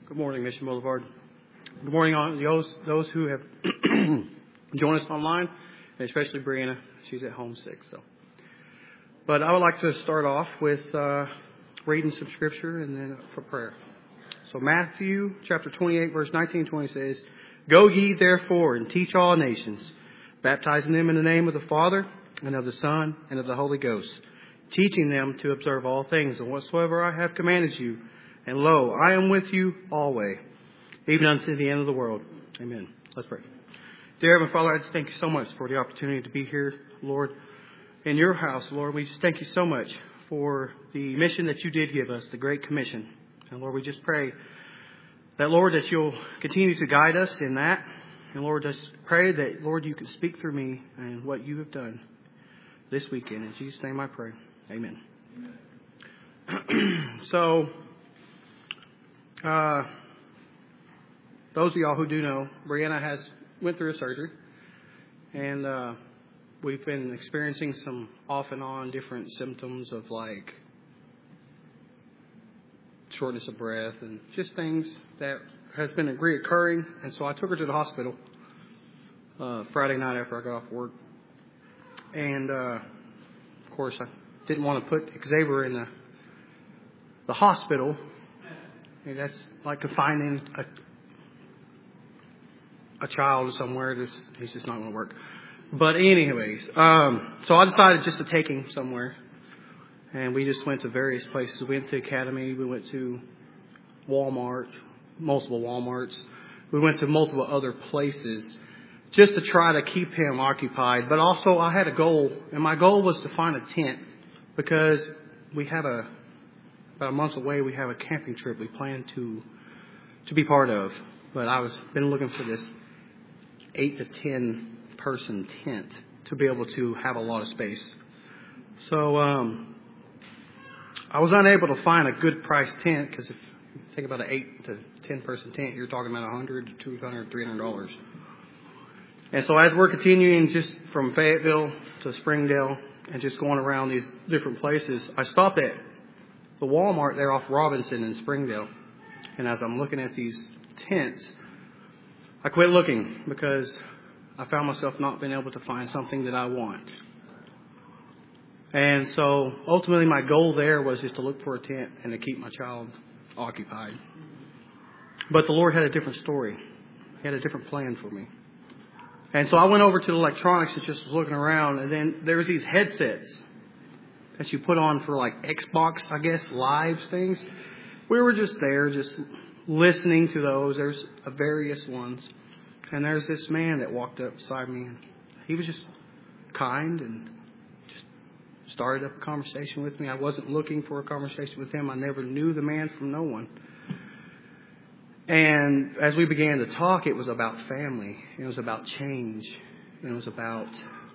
Good morning, Mission Boulevard. Good morning on those who have joined us online, and especially Brianna. She's at home sick. But I would like to start off with reading some scripture and then for prayer. So Matthew chapter 28, verse 19 and 20 says, "Go ye therefore and teach all nations, baptizing them in the name of the Father and of the Son and of the Holy Ghost, teaching them to observe all things and whatsoever I have commanded you. And lo, I am with you always, even unto the end of the world." Amen. Let's pray. Dear Heavenly Father, I just thank you so much for the opportunity to be here, Lord, in your house, Lord. We just thank you so much for the mission that you did give us, the Great Commission. And Lord, we just pray that, Lord, that you'll continue to guide us in that. And Lord, just pray that, Lord, you can speak through me and what you have done this weekend. In Jesus' name I pray. Amen. So, those of y'all who do know, Brianna went through a surgery, and we've been experiencing some off and on different symptoms of like shortness of breath and just things that has been reoccurring. And so I took her to the hospital Friday night after I got off work, and of course I didn't want to put Xavier in the hospital. And that's like confining a child somewhere. He's just not going to work. But anyways, so I decided just to take him somewhere. And we just went to various places. We went to Academy. We went to Walmart, multiple Walmarts. We went to multiple other places just to try to keep him occupied. But also I had a goal, and my goal was to find a tent because we have about a month away, we have a camping trip we plan to be part of. But I was been looking for this 8 to 10 person tent to be able to have a lot of space. So I was unable to find a good price tent because if you think about an 8 to 10 person tent, you're talking about $100 to $200, $300. And so as we're continuing just from Fayetteville to Springdale and just going around these different places, I stopped at the Walmart there off Robinson in Springdale. And as I'm looking at these tents, I quit looking because I found myself not being able to find something that I want. And so ultimately my goal there was just to look for a tent and to keep my child occupied. But the Lord had a different story. He had a different plan for me. And so I went over to the electronics and just was looking around, and then there was these headsets that you put on for like Xbox, I guess, live things. We were just there, just listening to those. There's various ones. And there's this man that walked up beside me. And he was just kind and just started up a conversation with me. I wasn't looking for a conversation with him. I never knew the man from no one. And as we began to talk, it was about family. It was about change. It was about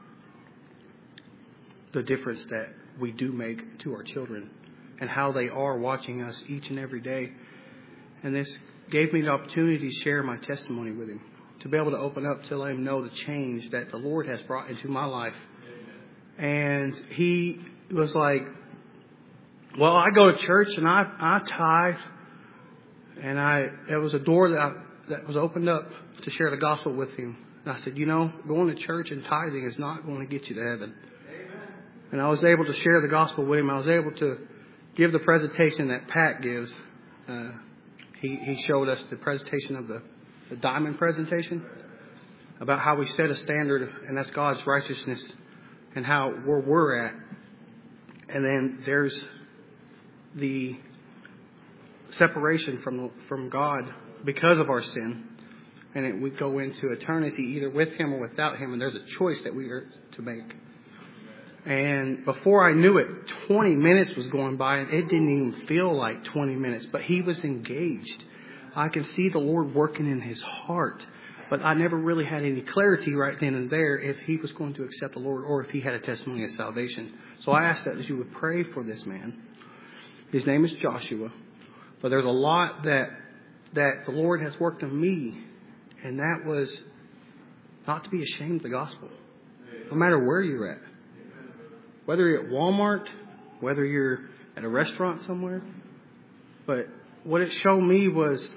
the difference that we do make to our children and how they are watching us each and every day. And this gave me the opportunity to share my testimony with him, to be able to open up to let him know the change that the Lord has brought into my life. And he was like, "Well, I go to church and I tithe." And there was a door that was opened up to share the gospel with him. And I said, going to church and tithing is not going to get you to heaven. And I was able to share the gospel with him. I was able to give the presentation that Pat gives. He showed us the presentation of the diamond presentation about how we set a standard, and that's God's righteousness, and where we're at. And then there's the separation from God because of our sin, and we go into eternity either with Him or without Him, and there's a choice that we are to make. And before I knew it, 20 minutes was going by, and it didn't even feel like 20 minutes, but he was engaged. I can see the Lord working in his heart, but I never really had any clarity right then and there if he was going to accept the Lord or if he had a testimony of salvation. So I asked that you would pray for this man. His name is Joshua, but there's a lot that the Lord has worked on me, and that was not to be ashamed of the gospel, no matter where you're at. Whether you're at Walmart, whether you're at a restaurant somewhere. But what it showed me was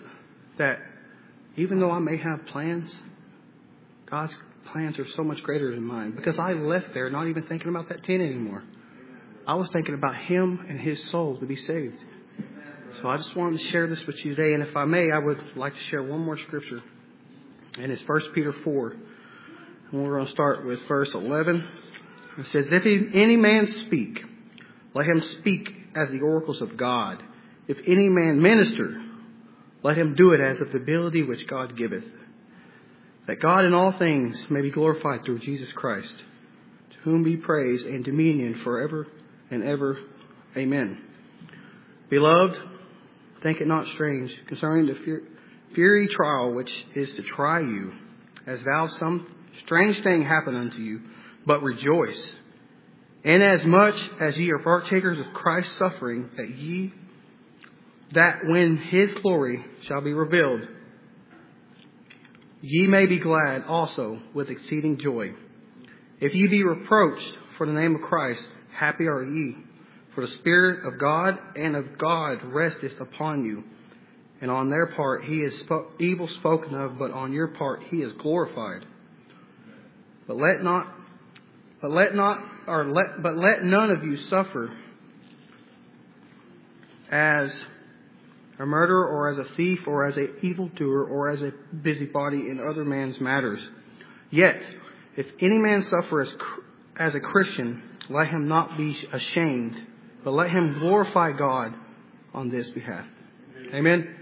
that even though I may have plans, God's plans are so much greater than mine. Because I left there not even thinking about that tent anymore. I was thinking about him and his soul to be saved. So I just wanted to share this with you today. And if I may, I would like to share one more scripture. And it's 1 Peter 4. And we're going to start with verse 11. It says, if any man speak, let him speak as the oracles of God. If any man minister, let him do it as of the ability which God giveth, that God in all things may be glorified through Jesus Christ, to whom be praise and dominion forever and ever. Amen. Beloved, think it not strange concerning the fiery trial which is to try you, as thou some strange thing happen unto you, but rejoice. Inasmuch as ye are partakers of Christ's suffering, that when his glory shall be revealed, ye may be glad also with exceeding joy. If ye be reproached for the name of Christ, happy are ye, for the Spirit of God and of God resteth upon you. And on their part he is evil spoken of, but on your part he is glorified. But let none of you suffer as a murderer, or as a thief, or as an evildoer, or as a busybody in other man's matters. Yet, if any man suffer as a Christian, let him not be ashamed, but let him glorify God on this behalf. Amen.